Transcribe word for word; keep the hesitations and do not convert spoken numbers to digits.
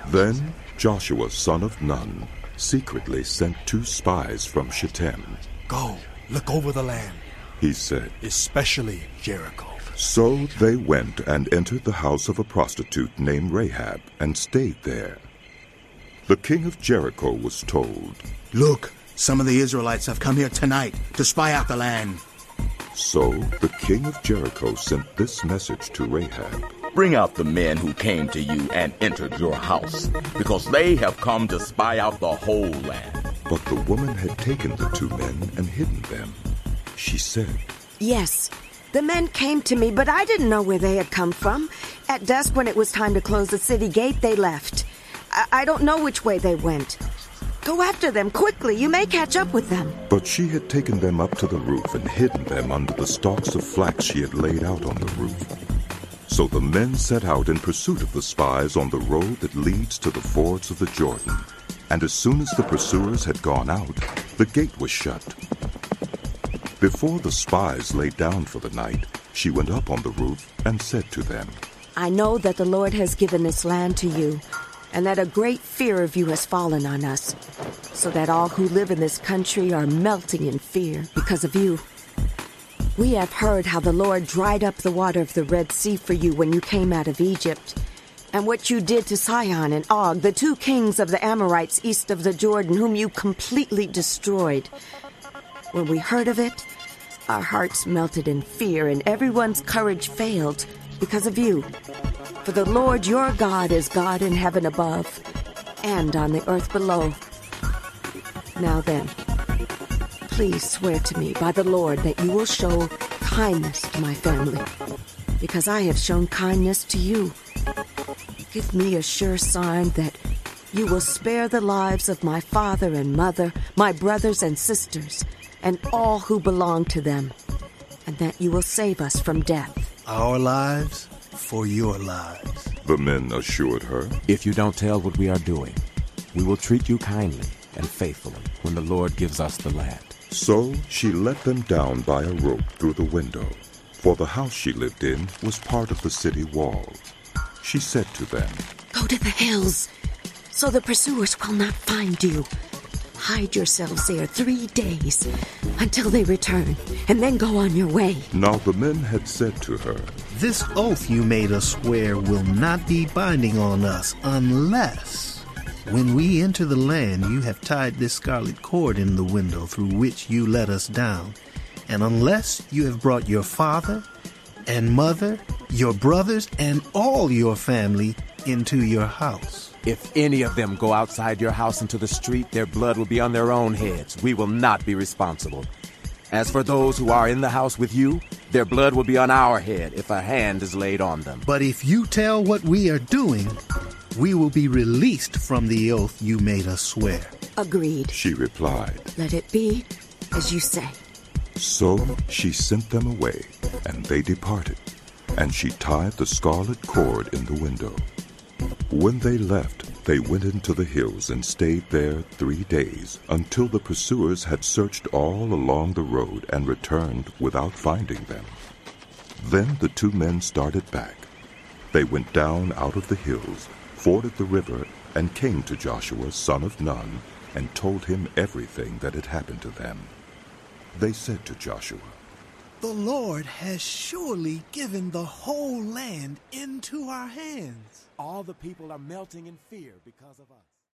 Then Joshua son of Nun secretly sent two spies from Shittim. Go, look over the land, he said, especially Jericho. So they went and entered the house of a prostitute named Rahab and stayed there. The king of Jericho was told, Look, some of the Israelites have come here tonight to spy out the land. So the king of Jericho sent this message to Rahab. Bring out the men who came to you and entered your house, because they have come to spy out the whole land. But the woman had taken the two men and hidden them. She said, Yes, the men came to me, but I didn't know where they had come from. At dusk, when it was time to close the city gate, they left. I, I don't know which way they went. Go after them quickly. You may catch up with them. But she had taken them up to the roof and hidden them under the stalks of flax she had laid out on the roof. So the men set out in pursuit of the spies on the road that leads to the fords of the Jordan. And as soon as the pursuers had gone out, the gate was shut. Before the spies lay down for the night, she went up on the roof and said to them, I know that the Lord has given this land to you, and that a great fear of you has fallen on us, so that all who live in this country are melting in fear because of you. We have heard how the Lord dried up the water of the Red Sea for you when you came out of Egypt, and what you did to Sihon and Og, the two kings of the Amorites east of the Jordan, whom you completely destroyed. When we heard of it, our hearts melted in fear, and everyone's courage failed because of you. For the Lord your God is God in heaven above and on the earth below. Now then, please swear to me by the Lord that you will show kindness to my family, because I have shown kindness to you. Give me a sure sign that you will spare the lives of my father and mother, my brothers and sisters, and all who belong to them, and that you will save us from death. Our lives for your lives, the men assured her. If you don't tell what we are doing, we will treat you kindly and faithfully when the Lord gives us the land. So she let them down by a rope through the window, for the house she lived in was part of the city wall. She said to them, Go to the hills, so the pursuers will not find you. Hide yourselves there three days until they return, and then go on your way. Now the men had said to her, This oath you made us swear will not be binding on us unless, when we enter the land, you have tied this scarlet cord in the window through which you let us down, and unless you have brought your father and mother, your brothers, and all your family into your house. If any of them go outside your house into the street, their blood will be on their own heads. We will not be responsible. As for those who are in the house with you, their blood will be on our head if a hand is laid on them. But if you tell what we are doing, we will be released from the oath you made us swear. Agreed, she replied. Let it be as you say. So she sent them away, and they departed, and she tied the scarlet cord in the window. When they left, they went into the hills and stayed there three days, until the pursuers had searched all along the road and returned without finding them. Then the two men started back. They went down out of the hills, forded the river, and came to Joshua son of Nun, and told him everything that had happened to them. They said to Joshua, The Lord has surely given the whole land into our hands. All the people are melting in fear because of us.